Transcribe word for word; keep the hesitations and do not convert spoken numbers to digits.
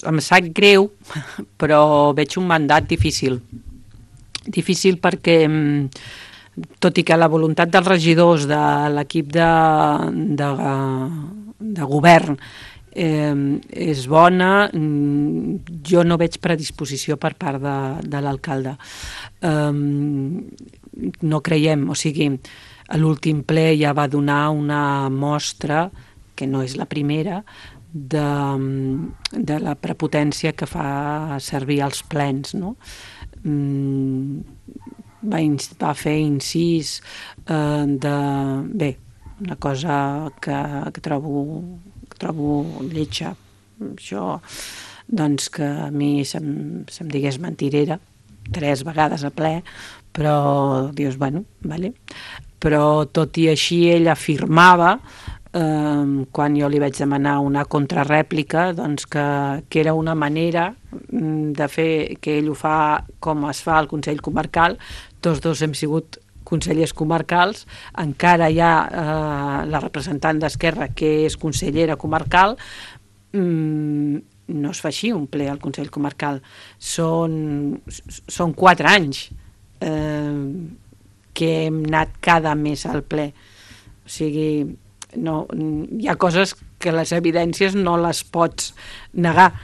em sap greu, però veig un mandat difícil. Difícil perquè, tot i que la voluntat dels regidors de l'equip de, de, de govern eh, és bona, jo no veig predisposició per part de, de l'alcalde. Eh, no creiem, o sigui, a l'últim ple ja va donar una mostra, que no és la primera, de, de la prepotència que fa servir els plens, no? Va, va fer incís eh, de... Bé, una cosa que, que, trobo, que trobo lletja. Això, doncs, que a mi se'm, se'm digués mentirera tres vegades a ple, però dius, bueno, vale. Però tot i així ell afirmava, eh, quan jo li vaig demanar una contrarèplica, doncs que, que era una manera de fer, que ell ho fa com es fa al Consell Comarcal. Tots dos hem sigut consellers comarcals, encara hi ha eh, la representant d'Esquerra que és consellera comarcal. mm, no es fa així un ple al Consell Comarcal, són, són quatre anys eh, que hem anat cada mes al ple. O sigui, no, hi ha coses que les evidències no les pots negar.